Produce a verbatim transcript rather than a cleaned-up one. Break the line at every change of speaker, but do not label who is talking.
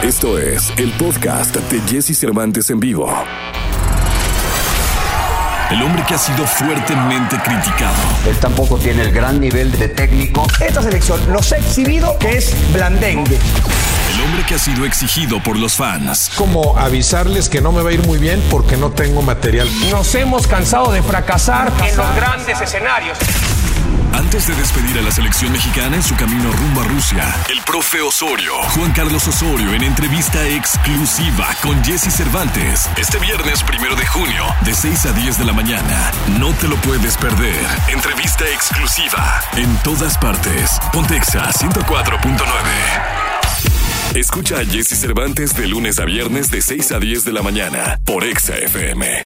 Esto es el podcast de Jesse Cervantes en vivo. El hombre que ha sido fuertemente criticado.
Él tampoco tiene el gran nivel de técnico.
Esta selección nos ha exhibido que es blandengue.
El hombre que ha sido exigido por los fans.
Como avisarles que no me va a ir muy bien porque no tengo material.
Nos hemos cansado de fracasar en los grandes escenarios.
Antes de despedir a la selección mexicana en su camino rumbo a Rusia, el profe Osorio, Juan Carlos Osorio, en entrevista exclusiva con Jesse Cervantes, este viernes primero de junio, de seis a diez de la mañana. No te lo puedes perder. Entrevista exclusiva en todas partes. Ponte Exa ciento cuatro punto nueve. Escucha a Jesse Cervantes de lunes a viernes de seis a diez de la mañana por Exa F M.